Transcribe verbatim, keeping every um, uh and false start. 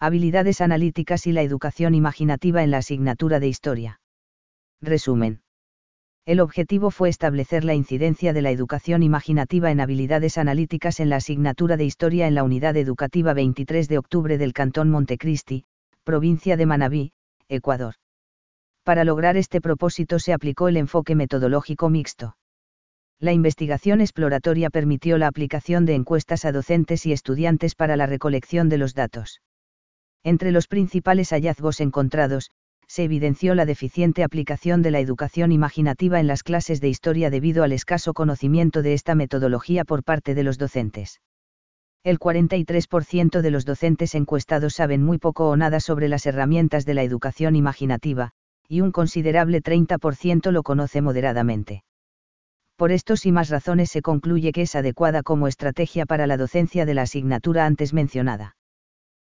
Habilidades analíticas y la educación imaginativa en la asignatura de Historia. Resumen. El objetivo fue establecer la incidencia de la educación imaginativa en habilidades analíticas en la asignatura de Historia en la Unidad Educativa veintitrés de octubre del Cantón Montecristi, provincia de Manabí, Ecuador. Para lograr este propósito se aplicó el enfoque metodológico mixto. La investigación exploratoria permitió la aplicación de encuestas a docentes y estudiantes para la recolección de los datos. Entre los principales hallazgos encontrados, se evidenció la deficiente aplicación de la educación imaginativa en las clases de historia debido al escaso conocimiento de esta metodología por parte de los docentes. El cuarenta y tres por ciento de los docentes encuestados saben muy poco o nada sobre las herramientas de la educación imaginativa, y un considerable treinta por ciento lo conoce moderadamente. Por estos y más razones se concluye que es adecuada como estrategia para la docencia de la asignatura antes mencionada.